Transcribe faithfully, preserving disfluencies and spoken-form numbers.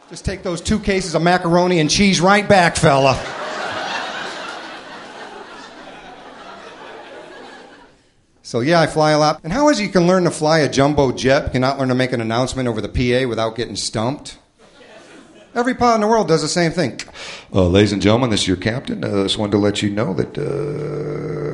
Just take those two cases of macaroni and cheese right back, fella. So, yeah, I fly a lot. And how is it you can learn to fly a jumbo jet, but cannot learn to make an announcement over the P A without getting stumped? Every pilot in the world does the same thing. Uh, ladies and gentlemen, this is your captain. I uh, just wanted to let you know that... Uh